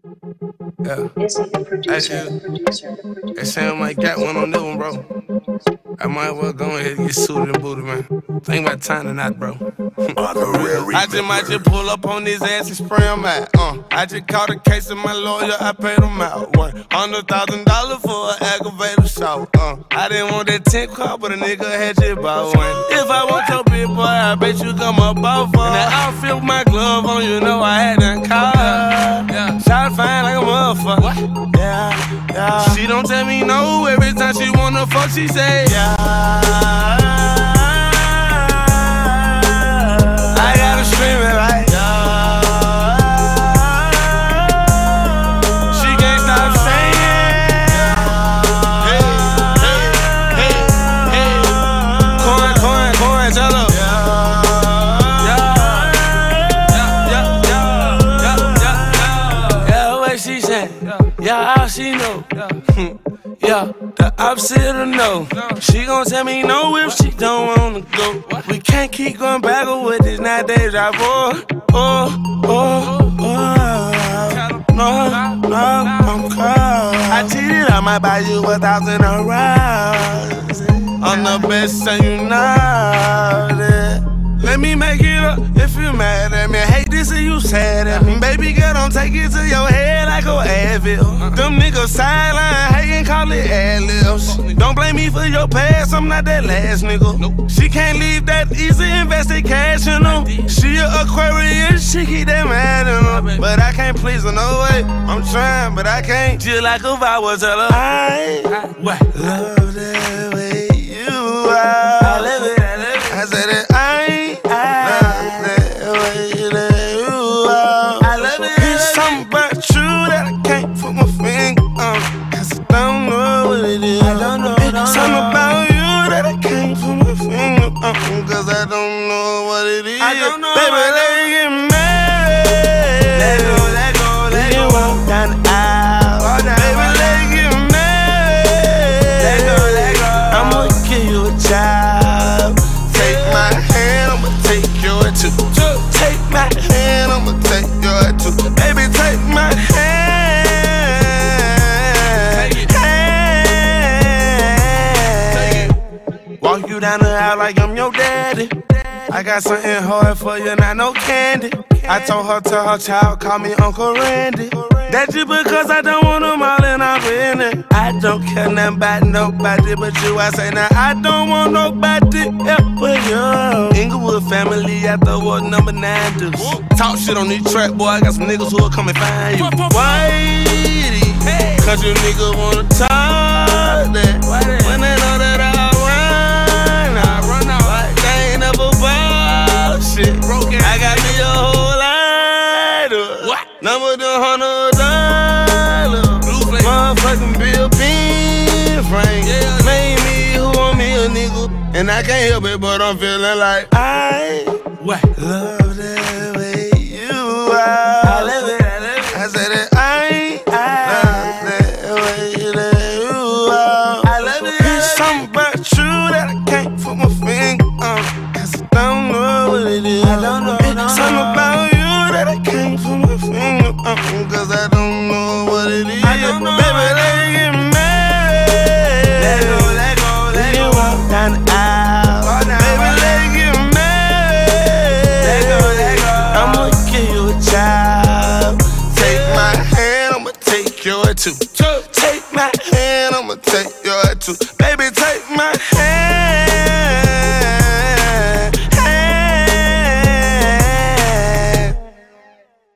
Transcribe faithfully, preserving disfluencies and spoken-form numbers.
Yeah. Is he the producer? The producer, the producer. That sound like got one on this one, bro. I might as well go ahead and get suited and booted, man. Think about time or not, bro. I just might just pull up on his ass and spray him out. Uh, I just caught a case of my lawyer, I paid him out. One hundred thousand dollars for an aggravated assault. Uh, I didn't want that ten car, but a nigga had just bought one. If I want your big boy, I bet you come up off her. Now I feel my glove on, you know I had done called. Yeah, shot fine like a motherfucker. What? Yeah, yeah. She don't tell me no every time she wanna fuck, she say yeah. I gotta scream it like yeah. She can't stop saying yeah. Hey, hey, hey, hey. Coin, coin, coin, tell her yeah. Yeah, yeah, yeah, yeah, yeah, yeah. Yeah, what she say? Yeah, all she know. Yeah, the opposite of no. She gon' tell me no if she don't wanna go. We can't keep going backward with this nowadays. I oh, oh, oh, oh. No, no, I'm cold. I cheated, I might buy you a thousand around. I'm the best, and you know that. Let me make it up if you mad at me. Hate this and you sad at me. Baby girl, don't take it to your head like a Advil. Them niggas sideline hatin', call it ad-libs. Don't blame me for your past, I'm not that last nigga. She can't leave that easy, invested cash in them. She a Aquarius, she keep that mad in them. But I can't please her, no way. I'm trying, but I can't. Just like if I was tell her I love the way you are. I love it, I love it. I said it, I ain't cause I don't know what it is. I don't know. Baby, let's get married. Let go, let go, let go. Walk down the aisle. Walk down, baby, let's get married. Let go, let go. I'ma give you a child. Take my hand, I'ma take your two. Take my hand, I'ma take your two. Baby, take my hand. Take it. Hand. Take it. Walk you down the aisle like I'm your daddy. I got something hard for you, not no candy. I told her, tell her child, call me Uncle Randy. That's just because I don't want them all in our business. I don't care nothing about nobody but you. I say now I don't want nobody else but you. Inglewood family after what number nine do. Talk shit on these track, boy. I got some niggas who'll come and find you. Whitey, cause you niggas wanna talk that. When they know that I run, I run out like they ain't never bought shit. I got me a whole lot of what? Number the hundred dollars. Motherfucking Bill Bean frame. Yeah, made me who want me a nigga. And I can't help it, but I'm feeling like I what? Love the way you are. I love it, I love it. I said that I ain't I love the way that you are. I love it. It's something about you that I can't put my finger on. Cause I don't know what it is. I don't know. It's something about you that I can't put my finger on. Cause I don't know what it is. I don't know. Baby, let's get married. Let go, let go, let go. Walk down the aisle. Walk down, baby, let's get married. Let go, let go. I'ma give you a child. Take my hand, I'ma take your two. Take my hand, I'ma take your two. Baby,